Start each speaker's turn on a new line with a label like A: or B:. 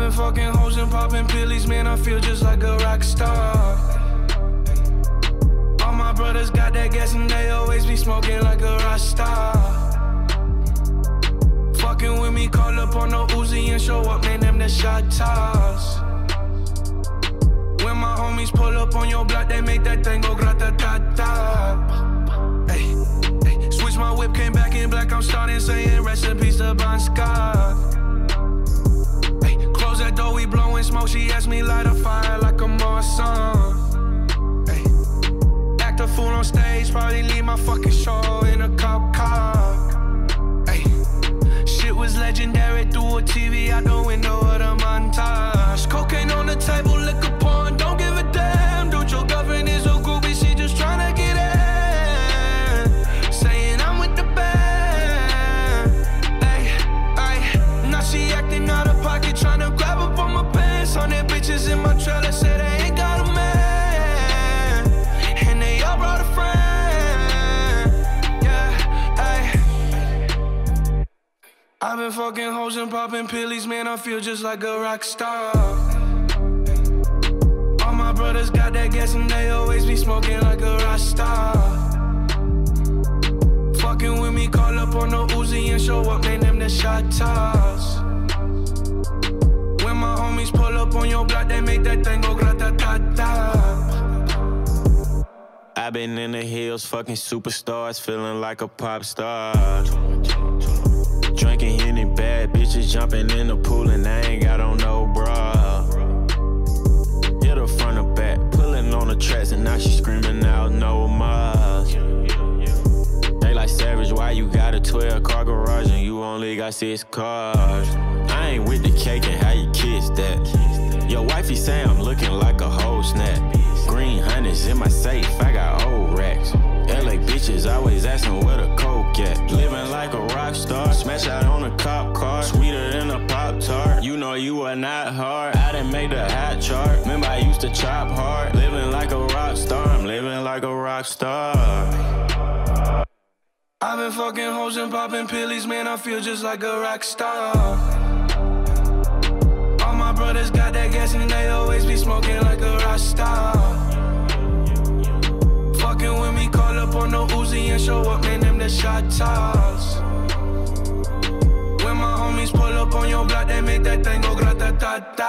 A: been fucking hoes and popping pillies, man, I feel just like a rock star. All my brothers got that gas and they always be smoking like a rock star. Fucking with me, call up on the Uzi and show up, man, them the shot toss. When my homies pull up on your block, they make that thing go grata-ta-ta. Ay, ay. Switch my whip, came back in black, I'm starting saying recipes to Bon Scott. Ay, close that door, we blowing smoke, she asked me light a fire like a Marsan. Ay, act a fool on stage, probably leave my fucking show in a cop car. Ay, shit was legendary through a TV out the window of the montage. Cocaine on the table, liquor porn, don't give a damn. Dude, your girlfriend is a groupie, she just tryna get in. Saying I'm with the band. Ay, ay. Now she acting out of pocket, tryna grab up on my pants. On their bitches in my trailer, say they ain't got a man. And they all brought a friend. Yeah, ay. I've been fucking hoes and popping pillies, man, I feel just like a rock star. All my brothers got that gas and they always be smoking like a rock star. Fucking with me, call up on the Uzi and show up, man, them the shot toss. When my homies pull up on your block, they make that thing go grata-ta-ta.
B: I've been in the hills, fucking superstars, feeling like a pop star. Drinking any bad bitches, jumping in the pool and I ain't got on no bra. Hit her front or back, pulling on the tracks and now she screaming out no more. They like Savage, why you got a 12-car garage and you only got 6 cars? I ain't with the cake and how you kiss that. Your wifey say I'm looking like a whole snap. Green hundreds in my safe, I got old racks. LA bitches always asking where the coke at. Living like a rock star, smash out on a cop car. Sweeter than a Pop-Tart, you know you are not hard. I done made the hot chart, remember I used to chop hard. Living like a rock star, I'm living like a rock star.
A: I've been fucking hoes and popping pillies, man, I feel just like a rock star. All my brothers got that gas and they always be smoking like a rock star. Fucking with me, call up on the Uzi and show up, man, them the shot toss. When my homies pull up on your block, they make that thing go grata-ta-ta.